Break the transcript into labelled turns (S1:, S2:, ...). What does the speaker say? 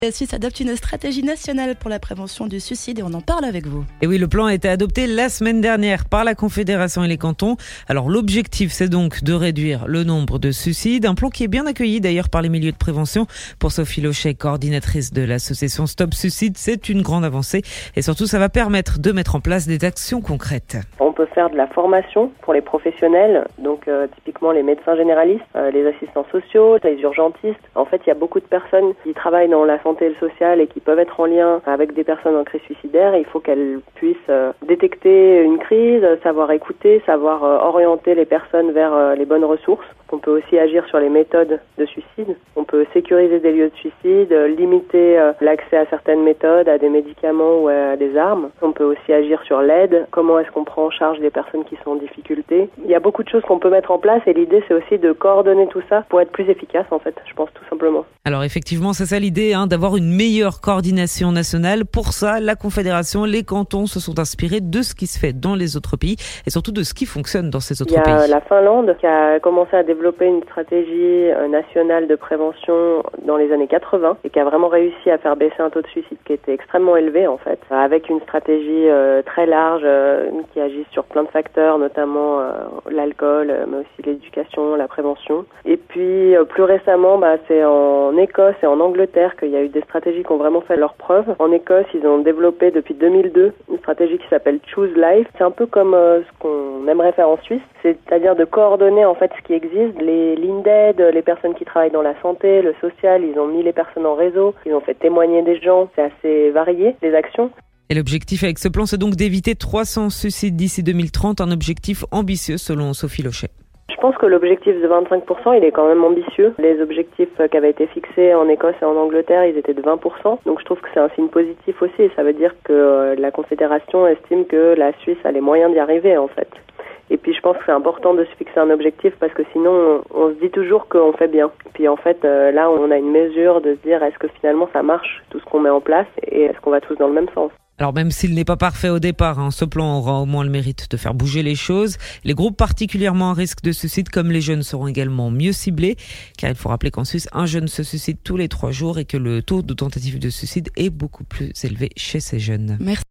S1: La Suisse adopte une stratégie nationale pour la prévention du suicide et on en parle avec vous.
S2: Et oui, le plan a été adopté la semaine dernière par la Confédération et les cantons. Alors l'objectif, c'est donc de réduire le nombre de suicides. Un plan qui est bien accueilli d'ailleurs par les milieux de prévention. Pour Sophie Lochet, coordinatrice de l'association Stop Suicide, c'est une grande avancée. Et surtout, ça va permettre de mettre en place des actions concrètes.
S3: On peut faire de la formation pour les professionnels, donc typiquement les médecins généralistes, les assistants sociaux, les urgentistes. En fait, il y a beaucoup de personnes qui travaillent dans la santé et le social et qui peuvent être en lien avec des personnes en crise suicidaire. Il faut qu'elles puissent détecter une crise, savoir écouter, savoir orienter les personnes vers les bonnes ressources. On peut aussi agir sur les méthodes de suicide. On peut sécuriser des lieux de suicide, limiter l'accès à certaines méthodes, à des médicaments ou à des armes. On peut aussi agir sur l'aide. Comment est-ce qu'on prend en charge les personnes qui sont en difficulté? Il y a beaucoup de choses qu'on peut mettre en place et l'idée, c'est aussi de coordonner tout ça pour être plus efficace, en fait, je pense tout simplement.
S2: Alors effectivement, c'est ça l'idée, d'avoir une meilleure coordination nationale. Pour ça, la Confédération, les cantons se sont inspirés de ce qui se fait dans les autres pays et surtout de ce qui fonctionne dans ces autres pays.
S3: Il y a la Finlande qui a commencé à développer une stratégie nationale de prévention dans les années 80 et qui a vraiment réussi à faire baisser un taux de suicide qui était extrêmement élevé en fait, avec une stratégie très large qui agit sur plein de facteurs, notamment l'alcool, mais aussi l'éducation, la prévention. Et puis plus récemment, c'est en Écosse et en Angleterre qu'il y a eu des stratégies qui ont vraiment fait leurs preuves. En Écosse, ils ont développé depuis 2002 une stratégie qui s'appelle Choose Life. C'est un peu comme ce qu'on aimerait faire en Suisse, c'est-à-dire de coordonner en fait ce qui existe, les lignes d'aide, les personnes qui travaillent dans la santé, le social, ils ont mis les personnes en réseau, ils ont fait témoigner des gens, c'est assez varié les actions.
S2: Et l'objectif avec ce plan, c'est donc d'éviter 300 suicides d'ici 2030, un objectif ambitieux selon Sophie Lochet.
S3: Je pense que l'objectif de 25%, il est quand même ambitieux. Les objectifs qui avaient été fixés en Écosse et en Angleterre, ils étaient de 20%. Donc je trouve que c'est un signe positif aussi. Et ça veut dire que la Confédération estime que la Suisse a les moyens d'y arriver en fait. Et puis je pense que c'est important de se fixer un objectif parce que sinon on se dit toujours qu'on fait bien. Puis en fait là on a une mesure de se dire est-ce que finalement ça marche tout ce qu'on met en place et est-ce qu'on va tous dans le même sens.
S2: Alors même s'il n'est pas parfait au départ, ce plan aura au moins le mérite de faire bouger les choses. Les groupes particulièrement à risque de suicide comme les jeunes seront également mieux ciblés car il faut rappeler qu'en Suisse, un jeune se suicide tous les 3 jours et que le taux de tentative de suicide est beaucoup plus élevé chez ces jeunes.
S1: Merci.